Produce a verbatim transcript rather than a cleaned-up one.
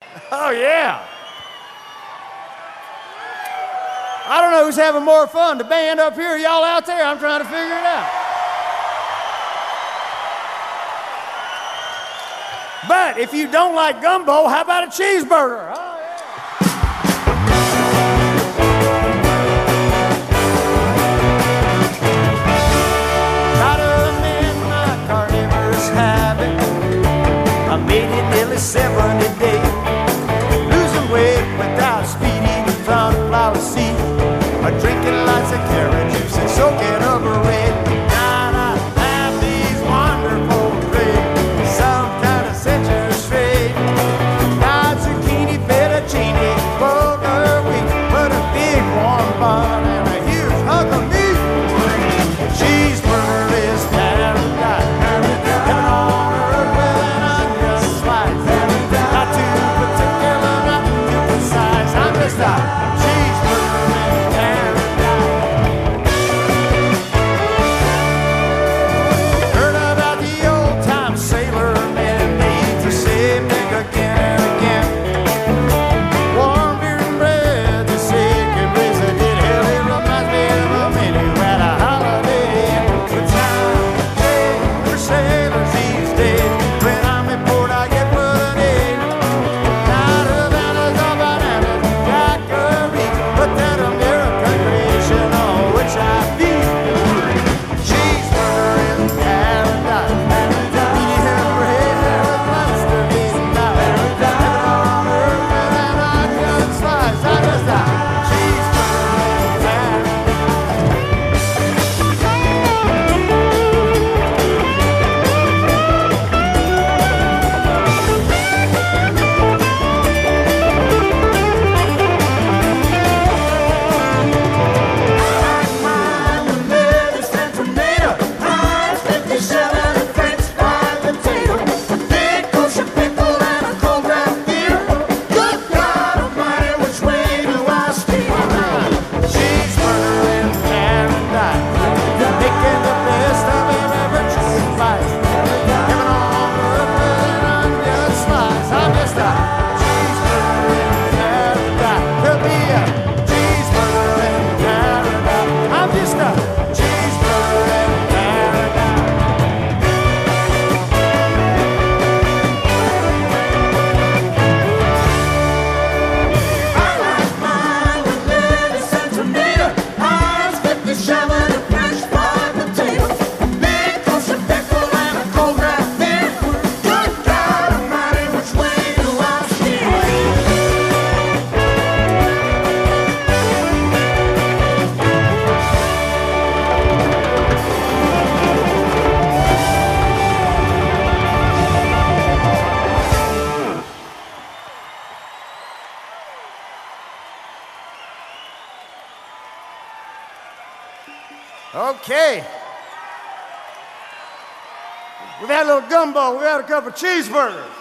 Oh, yeah. I don't know who's having more fun, the band up here or y'all out there. I'm trying to figure it out. But if you don't like gumbo, how about a cheeseburger? Oh, yeah. Try to amend my carnivorous habit. I made it nearly seventy days. Losing weight without speeding in front of flower seat. Or drinking lots of carrot juice and soaking up a red. Now I have these wonderful dreams. Some kind of citrus straight. Now zucchini, fettuccine, burger week. Put a big warm bun and a huge hug of meat. Cheeseburger is paradise. Heaven on earth with an onion slice. Not too particular, not too precise. I'm just a cheeseburger in paradise. Heard about the old time sailor man. They eat the same thing again and again. Warm beer and bread, the sick and raise a did. Hell, it reminds me of a man who had a holiday. The time of day for sailors these days. When I'm in port, I get put an egg. Not Havana's or bananas, daiquiri, but that American creation on which I feed. Cheeseburger in paradise. Medium rare with mustard in diet. Heaven on earth with an onion slice. I just a cheeseburger in paradise. Mine with lettuce and tomato. Fries, fifty-seven and French fried potato. Big kosher pickle and a cold draft beer. Good God Almighty, which way do I steer? Cheeseburger in paradise. Making the best of every virtuous vice. Heaven on earth with an onion slice. I'm just a cheeseburger in paradise. Could be a cheeseburger in paradise. I'm just a cheeseburger in paradise. I like mine with lettuce and tomato. Fries, fifty-seven and French fried potato. Big kosher pickle and a cold draft beer. Good God Almighty, which way do I steer? Okay. We've had a little gumbo. We've had a couple of cheeseburgers.